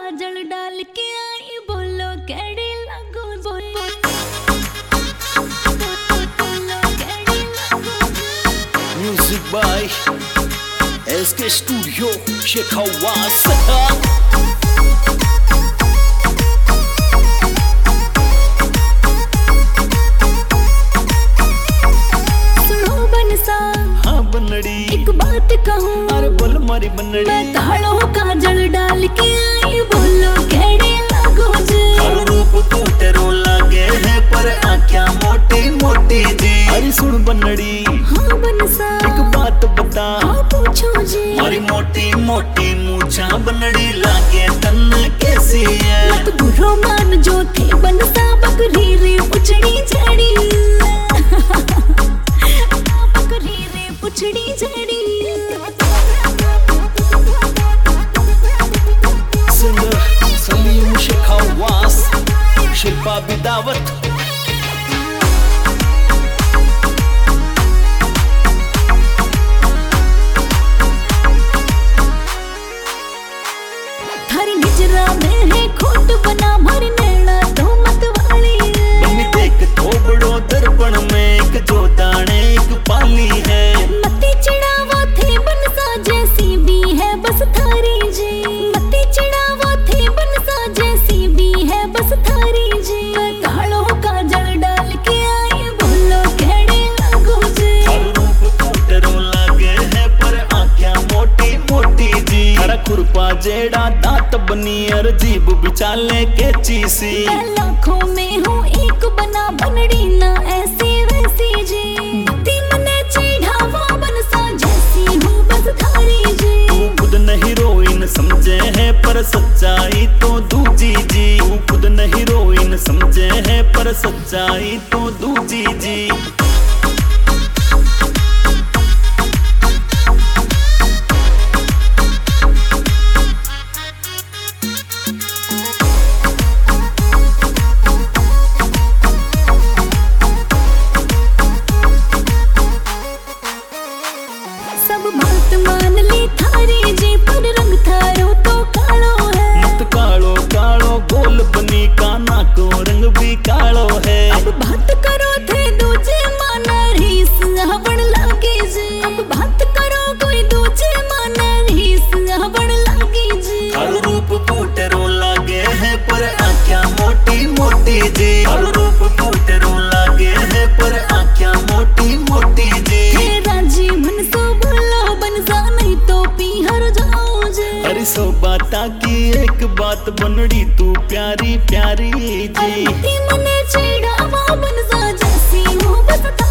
काजल डाल के आई बोलो कैडी लागू बोलो कैडी लागू। म्यूजिक बाय एसके स्टूडियो शेखावास। एक बात कहूँ अरे बोल मारी बनड़ी, बताड़ो काजल डाल के आई बोलो कैडी लागो जी। हर रूप तो तेरो लागे है पर आँखें मोटी मोटी जी। अरे सुन बनड़ी, हाँ बनसा एक बात बता, हाँ पूछो जी। मारी मोटी मोटी मूछा बनड़ी लागे तन कैसी है। मत बुरो मान जो थे बनसा बकरी रे उचड़ी झड़ी बकरी रे उचड़ी झड़ी। सलीम शेखावास, शिल्पा बिदावत। थारी निजरा में है खोट बना मारी नैना तो मत वाली। बनी देख थोबड़ो दर्पण में एक जो दाने एक पाली है। मती चढ़ावो थे बनसा जैसी भी है बस थारी जी। मती चढ़ावो थे बनसा जैसी भी है बस थारी जी। कालो काजल डाल के आई बोलो कैडी लागो जी। हर रूप तो तेरो लागे है पर आँखें मोटी मोटी जी। हरा खुरपा जेड़ा दांत बनी और जीभ बिचाले के चीसी। मैं लाखों में हूँ एक बना बनड़ी ना ऐसी वैसी जी। मती मने चिढ़ावो बनसा जैसी हूँ बस थारी जी। तू खुद नहीं हीरोइन समझे है पर सच्चाई तो दूजी जी। तू खुद नहीं हीरोइन समझे है पर सच्चाई तो दूजी जी। सब बात मान ली थारी जी पर रंग थारो तो कालो है। मत कालो कालो गोल बनी काना को रंग भी कालो है। अब बात करो थे दूजे माना रीस हवण लागी जी। अब बात करो कोई दूजे माना रीस हवण लागी जी। हर रूप फूटरो लागे है पर आँखें मोटी मोटी जी। हर रूप फूटरो लागे है पर आँखें मोटी मोटी जी। तेरा जी मन सो बोलो बनसा नहीं तो पी हर जाओ जी। अरे सो बाता की एक बात बनड़ी तू प्यारी प्यारी जी। मती मने चिढ़ावो बनसा जैसी हूँ बस